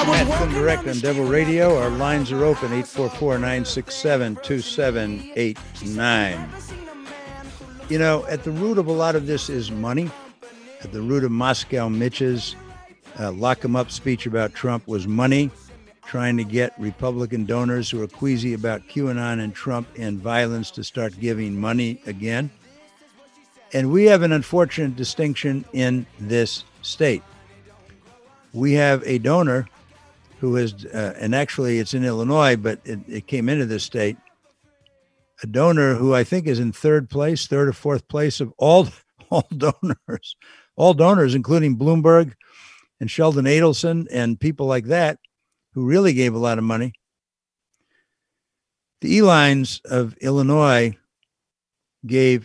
Matt Flynn Direct on Devil Radio. Our lines are open, 844-967-2789. You know, at the root of a lot of this is money. At the root of Moscow Mitch's lock 'em up speech about Trump was money, trying to get Republican donors who are queasy about QAnon and Trump and violence to start giving money again. And we have an unfortunate distinction in this state. We have a donor who is, and actually it's in Illinois, but it came into this state, a donor who I think is in third or fourth place of all donors, including Bloomberg and Sheldon Adelson and people like that, who really gave a lot of money. The Elines of Illinois gave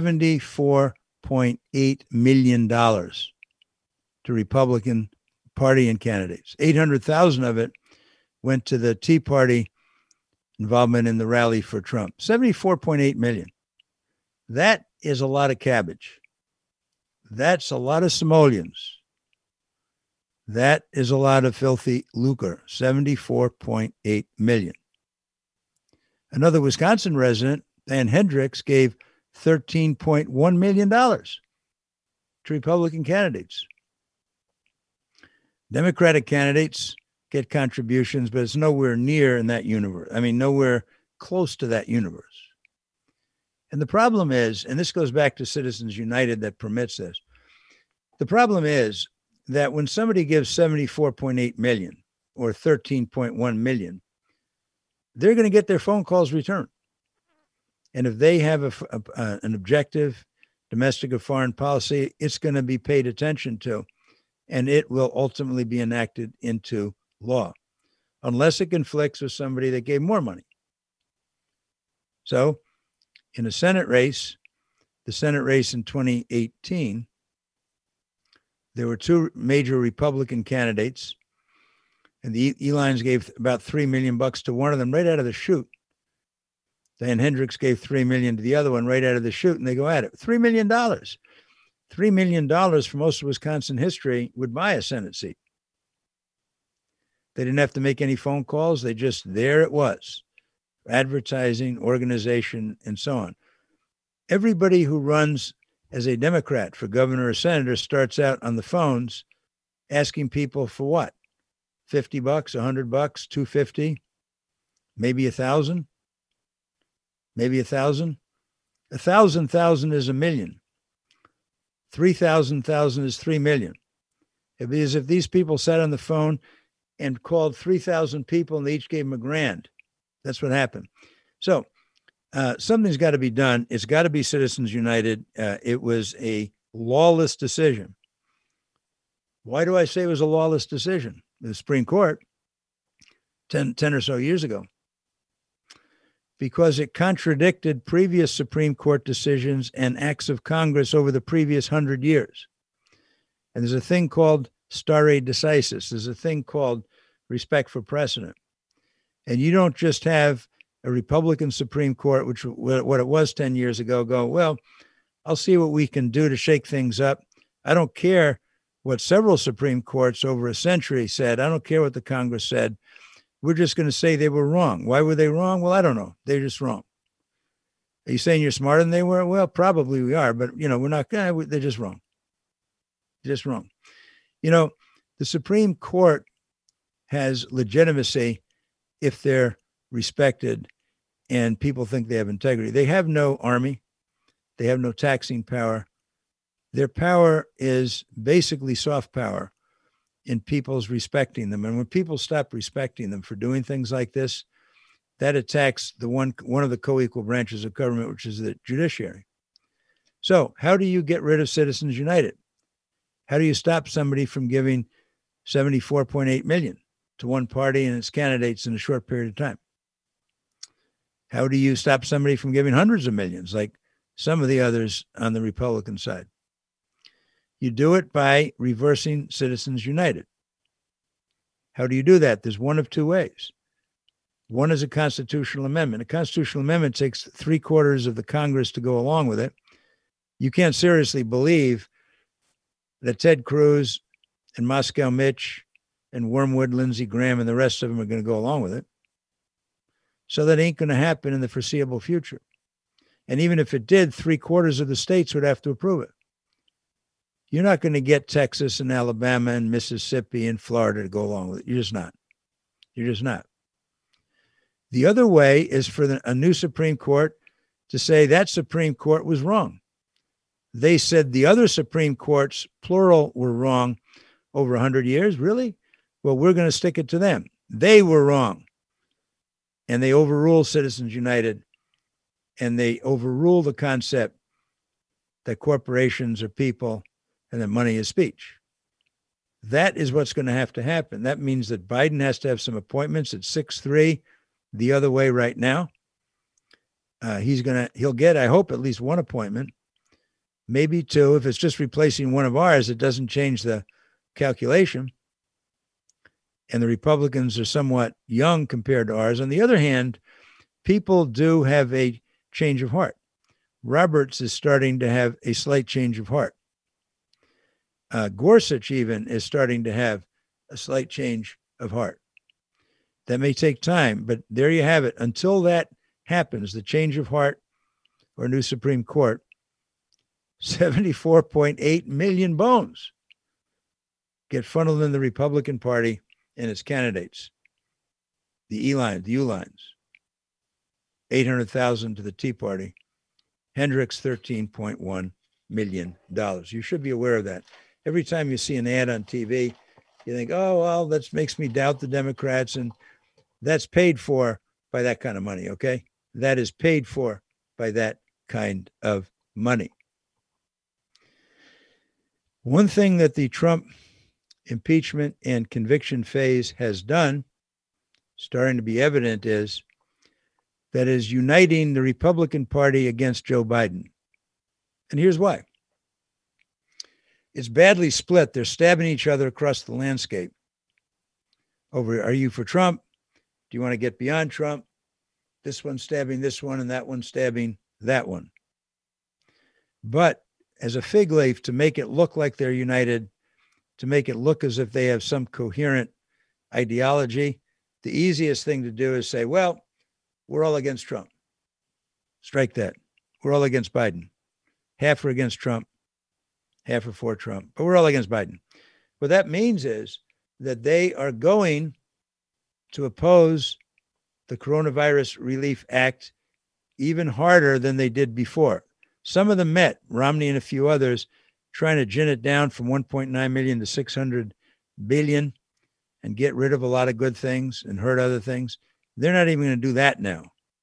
$74.8 million to Republican Party and candidates. 800,000 of it went to the Tea Party involvement in the rally for Trump. 74.8 million. That is a lot of cabbage. That's a lot of simoleons. That is a lot of filthy lucre. 74.8 million. Another Wisconsin resident, Dan Hendricks, gave $13.1 million to Republican candidates. Democratic candidates get contributions, but it's nowhere near in that universe. I mean, nowhere close to that universe. And the problem is, and this goes back to Citizens United that permits this. The problem is that when somebody gives 74.8 million or 13.1 million, they're going to get their phone calls returned. And if they have an objective domestic or foreign policy, it's going to be paid attention to. And it will ultimately be enacted into law, unless it conflicts with somebody that gave more money. So in a Senate race, the Senate race in 2018, there were two major Republican candidates, and the Elines gave about $3 million to one of them right out of the chute. Dan Hendricks gave $3 million to the other one right out of the chute, and they go at it. $3 million. $3 million for most of Wisconsin history would buy a Senate seat. They didn't have to make any phone calls. There it was. Advertising, organization, and so on. Everybody who runs as a Democrat for governor or senator starts out on the phones asking people for what? $50, $100, $250, maybe 1,000, maybe 1,000. 1,000 is $1 million. 3,000 is 3 million. Because if these people sat on the phone and called 3,000 people and they each gave them $1,000, that's what happened. So something's got to be done. It's got to be Citizens United. It was a lawless decision. Why do I say it was a lawless decision? The Supreme Court, 10 or so years ago, because it contradicted previous Supreme Court decisions and acts of Congress over the previous 100 years. And there's a thing called stare decisis. There's a thing called respect for precedent. And you don't just have a Republican Supreme Court, which what it was 10 years ago, go, well, I'll see what we can do to shake things up. I don't care what several Supreme Courts over a century said. I don't care what the Congress said. We're just going to say they were wrong. Why were they wrong? Well, I don't know. They're just wrong. Are you saying you're smarter than they were? Well, probably we are, but we're not. They're just wrong. Just wrong. The Supreme Court has legitimacy if they're respected and people think they have integrity. They have no army. They have no taxing power. Their power is basically soft power in people's respecting them. And when people stop respecting them for doing things like this, that attacks the one of the co-equal branches of government, which is the judiciary. So how do you get rid of Citizens United? How do you stop somebody from giving 74.8 million to one party and its candidates in a short period of time? How do you stop somebody from giving hundreds of millions like some of the others on the Republican side? You do it by reversing Citizens United. How do you do that? There's one of two ways. One is a constitutional amendment. A constitutional amendment takes 3/4 of the Congress to go along with it. You can't seriously believe that Ted Cruz and Moscow Mitch and Wormwood, Lindsey Graham, and the rest of them are going to go along with it. So that ain't going to happen in the foreseeable future. And even if it did, 3/4 of the states would have to approve it. You're not going to get Texas and Alabama and Mississippi and Florida to go along with it. You're just not. You're just not. The other way is for a new Supreme Court to say that Supreme Court was wrong. They said the other Supreme Courts, plural, were wrong over 100 years. Really? Well, we're going to stick it to them. They were wrong. And they overruled Citizens United. And they overrule the concept that corporations are people and that money is speech. That is what's going to happen. That means that Biden has to have some appointments at 6-3 the other way right now. He'll get, I hope, at least one appointment, maybe two. If it's just replacing one of ours, it doesn't change the calculation. And the Republicans are somewhat young compared to ours. On the other hand, people do have a change of heart. Roberts is starting to have a slight change of heart. Gorsuch even is starting to have a slight change of heart. That may take time, but there you have it. Until that happens, the change of heart or new Supreme Court, 74.8 million bones get funneled in the Republican Party and its candidates. The U-lines, 800,000 to the Tea Party. Hendricks, $13.1 million. You should be aware of that. Every time you see an ad on TV, you think, oh, well, that makes me doubt the Democrats. And that's paid for by that kind of money, okay? That is paid for by that kind of money. One thing that the Trump impeachment and conviction phase has done, starting to be evident, is that is uniting the Republican Party against Joe Biden. And here's why. It's badly split. They're stabbing each other across the landscape over, are you for Trump? Do you want to get beyond Trump? This one's stabbing this one and that one's stabbing that one. But as a fig leaf, to make it look like they're united, to make it look as if they have some coherent ideology, the easiest thing to do is say, well, we're all against Trump. Strike that. We're all against Biden. Half are against Trump, half are for Trump, but we're all against Biden. What that means is that they are going to oppose the Coronavirus Relief Act even harder than they did before. Some of them met, Romney and a few others, trying to gin it down from 1.9 million to 600 billion and get rid of a lot of good things and hurt other things. They're not even going to do that now.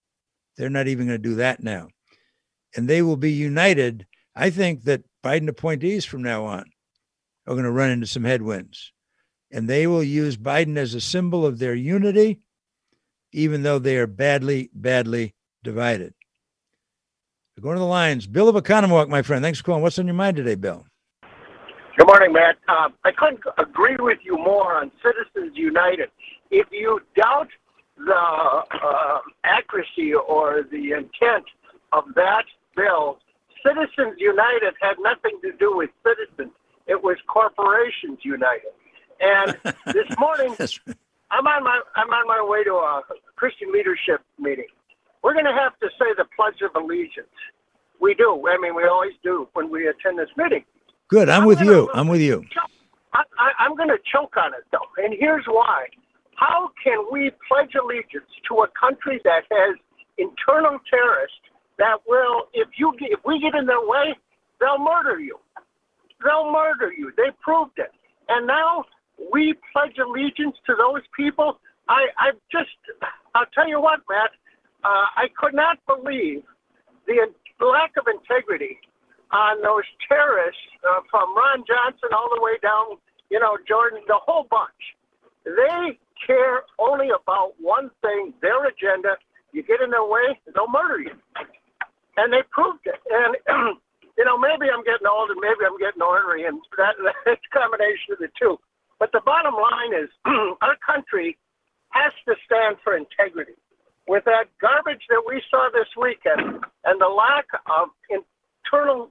And they will be united. I think that Biden appointees from now on are going to run into some headwinds. And they will use Biden as a symbol of their unity, even though they are badly, badly divided. We're going to the lines. Bill of Economowalk, my friend. Thanks for calling. What's on your mind today, Bill? Good morning, Matt. I couldn't agree with you more on Citizens United. If you doubt the accuracy or the intent of that bill, Citizens United had nothing to do with citizens. It was Corporations United. And this morning, I'm on my way to a Christian leadership meeting. We're going to have to say the Pledge of Allegiance. We do. I mean, we always do when we attend this meeting. Good. I'm with you. I'm going to choke on it, though. And here's why. How can we pledge allegiance to a country that has internal terrorists that will, if we get in their way, they'll murder you. They'll murder you. They proved it. And now we pledge allegiance to those people. I'll tell you what, Matt, I could not believe the lack of integrity on those terrorists from Ron Johnson all the way down, Jordan, the whole bunch. They care only about one thing, their agenda. You get in their way, they'll murder you. And they proved it. And, maybe I'm getting old and maybe I'm getting ornery, and that's a combination of the two. But the bottom line is our country has to stand for integrity. With that garbage that we saw this weekend and the lack of internal,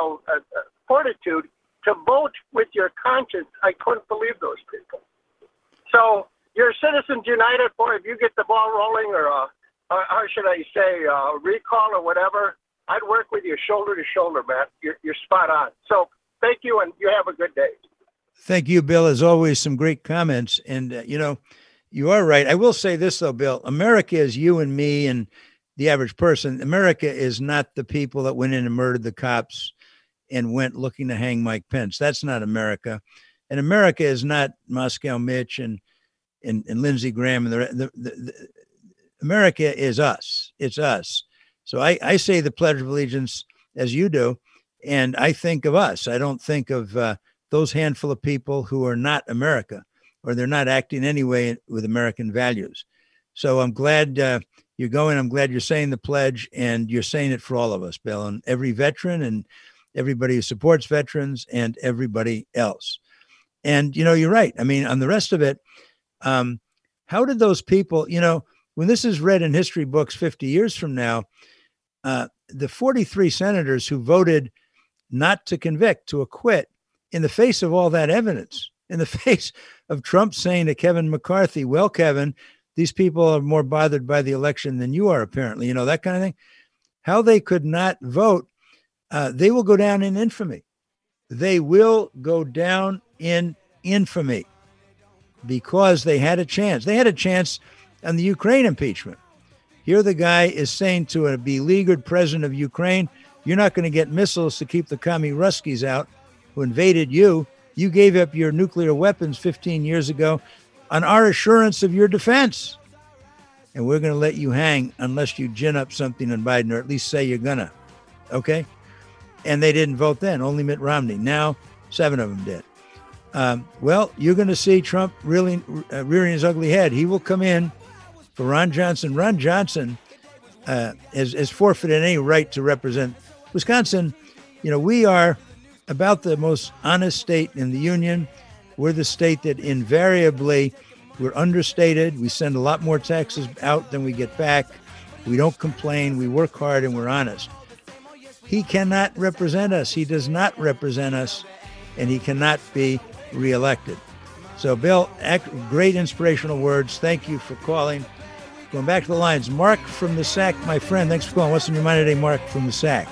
fortitude to vote with your conscience, I couldn't believe those people. So your Citizens United, boy, if you get the ball rolling, or how should I say, recall or whatever, I'd work with you shoulder to shoulder, Matt. You're spot on. So thank you, and you have a good day. Thank you, Bill. As always, some great comments. And, you are right. I will say this, though, Bill. America is you and me and the average person. America is not the people that went in and murdered the cops and went looking to hang Mike Pence. That's not America. And America is not Moscow Mitch and Lindsey Graham. And America is us. It's us. So I say the Pledge of Allegiance as you do, and I think of us. I don't think of those handful of people who are not America, or they're not acting anyway with American values. So I'm glad you're going. I'm glad you're saying the pledge, and you're saying it for all of us, Bill, and every veteran and everybody who supports veterans and everybody else. And, you're right. I mean, on the rest of it, how did those people, when this is read in history books 50 years from now, the 43 senators who voted not to convict, to acquit, in the face of all that evidence, in the face of Trump saying to Kevin McCarthy, well, Kevin, these people are more bothered by the election than you are, apparently, that kind of thing, how they could not vote, they will go down in infamy. They will go down in infamy because they had a chance. They had a chance on the Ukraine impeachment. Here the guy is saying to a beleaguered president of Ukraine, you're not going to get missiles to keep the commie Ruskies out who invaded you. You gave up your nuclear weapons 15 years ago on our assurance of your defense. And we're going to let you hang unless you gin up something on Biden, or at least say you're going to. Okay? And they didn't vote then, only Mitt Romney. Now, 7 of them did. Well, you're going to see Trump really rearing his ugly head. He will come in for Ron Johnson. Ron Johnson has forfeited any right to represent Wisconsin. We are about the most honest state in the union. We're the state that invariably, we're understated. We send a lot more taxes out than we get back. We don't complain. We work hard and we're honest. He cannot represent us. He does not represent us, and he cannot be reelected. So, Bill, great inspirational words. Thank you for calling. Going back to the lines, Mark from the Sac, my friend. Thanks for calling. What's on your mind today, Mark from the Sac?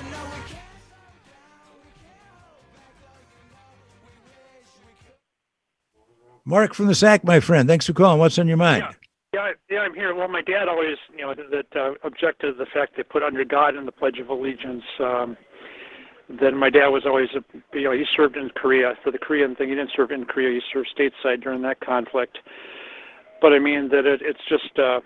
Mark from the Sac, my friend. Thanks for calling. What's on your mind? Yeah, I'm here. Well, my dad always, objected to the fact they put under God in the Pledge of Allegiance. Then my dad was always, he served in Korea for the Korean thing. He didn't serve in Korea. He served stateside during that conflict. But I mean that it's just that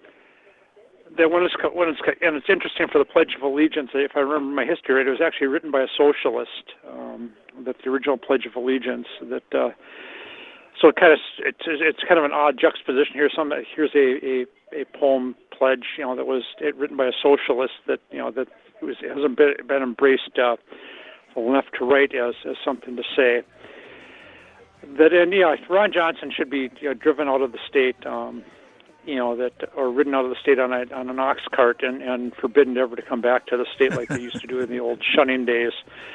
and it's interesting for the Pledge of Allegiance. If I remember my history right, it was actually written by a socialist. That the original Pledge of Allegiance. So it's kind of an odd juxtaposition here. Here's a poem pledge, that was written by a socialist that hasn't been embraced from left to right as something to say. Ron Johnson should be driven out of the state, or ridden out of the state on an ox cart and forbidden ever to come back to the state like they used to do in the old shunning days.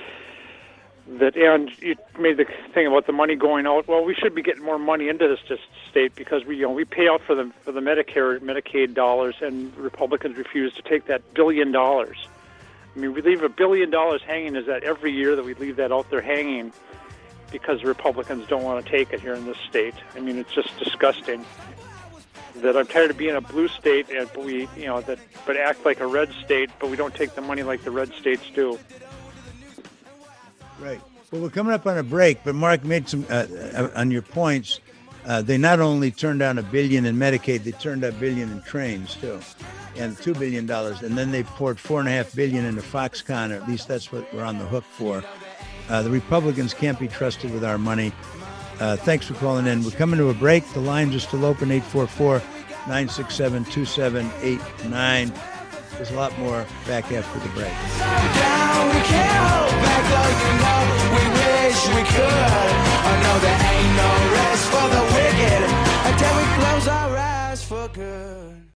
And you made the thing about the money going out. Well, we should be getting more money into this state because we pay out for the Medicare, Medicaid dollars, and Republicans refuse to take that $1 billion. I mean, we leave $1 billion hanging. Is that every year that we leave that out there hanging because the Republicans don't want to take it here in this state? I mean, it's just disgusting. That I'm tired of being a blue state, but act like a red state, but we don't take the money like the red states do. Right. Well, we're coming up on a break, but Mark made some, on your points, they not only turned down $1 billion in Medicaid, they turned down $1 billion in trains, too, and $2 billion. And then they poured $4.5 billion into Foxconn, or at least that's what we're on the hook for. The Republicans can't be trusted with our money. Thanks for calling in. We're coming to a break. The lines are still open, 844-967-2789. There's a lot more back after the break. We wish we could. I know there ain't no rest for the wicked until we close our